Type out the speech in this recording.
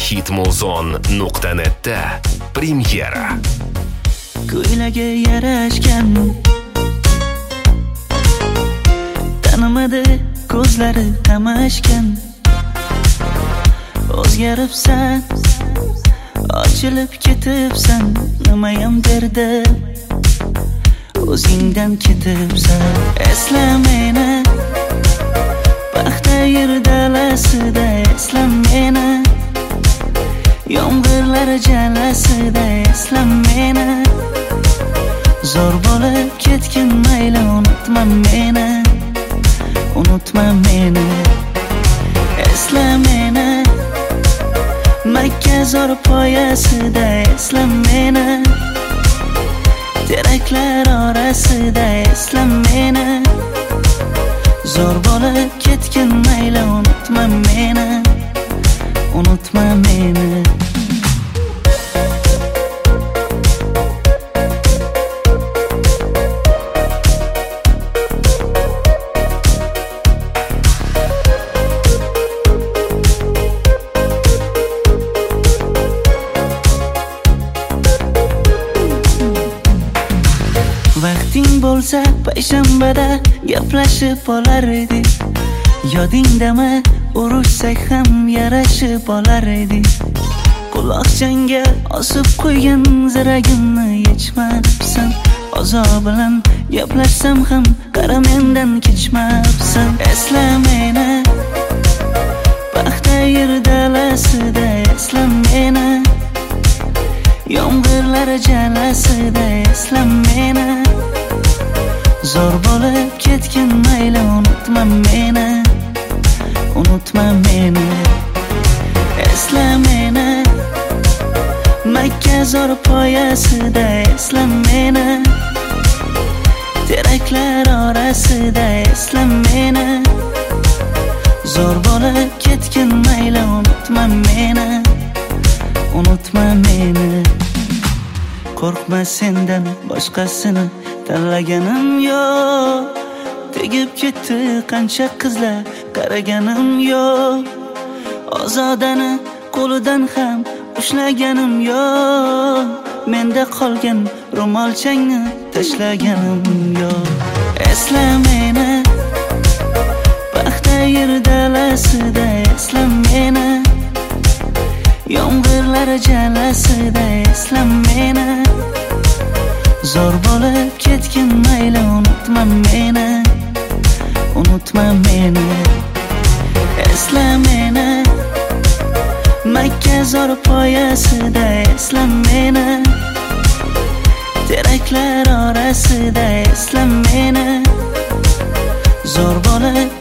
hitmuzon.net'da premyera. Ko'ylagi yarashgan, tanimadi ko'zlari qamashgan. O'zgaribsan, ochilib ketibsan, nimayam derdim, o'zingdan ketibsan. Esla meni, paxta yer dalasida, esla meni, yomg'irlar jalasida, esla meni. Zo'r bo'lib ketgin mayli, unutma meni, unutma meni. Esla meni, Makka zo'r poyasida, esla meni, teraklar orasida, esla meni. Zo'r bo'lib ketgin mayli, unutma meni, unutma meni. Vaqting bo'lsa payshanbada gaplashib olar edik. Yodingdami, urushsak ham yarashib olar edik. Quloqchangga osib qo'ygan ziragimni yechmabsan. Ozob bilan gaplashsam ham qara mendan kechmabsan. Esla meni, paxta yer dalasida, esla meni, yomg'irlar jalasida, esla meni. Zo'r bo'lib ketgin mayli, unutma meni, unutma meni. Esla meni, Makka zo'r poyasida, esla meni, teraklar orasida, esla meni. Zo'r bo'lib ketgin mayli, unutma meni, unutma meni. Qo'rqma sendan boshqasini tanlaganim yo'q. Tegib ketdi qancha qizlar, qaraganim yo'q. Ozodani qo'lidan ham ushlaganim yo'q. Menda qolgan ro'molchangni tashlaganim yo'q. Esla meni, paxta yer dalasida, esla meni, yomg'irlar jalasida, esla meni. Zo'r bo'lib ketgin mayli, unutma meni, unutma meni. Esla meni, Makka zo'r poyasida, esla meni, teraklar orasida, esla meni. Zo'r bo'lib